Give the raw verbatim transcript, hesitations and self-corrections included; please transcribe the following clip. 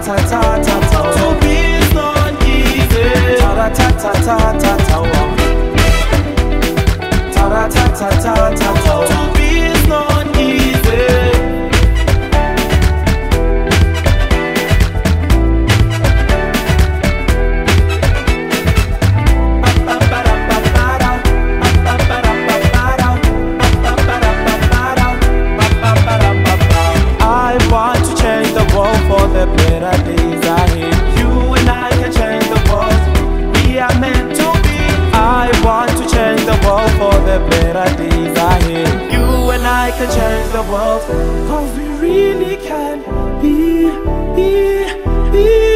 ta ta ta ta. To be is not easy. Ta ta ta ta ta ta. Ta ta ta ta ta ta. To be is not easy. I want to change the world for the better days ahead. You and I can change the world. We are meant to be. I want to change the world for the better days ahead. You and I can change the world. Cause we really can be, be, be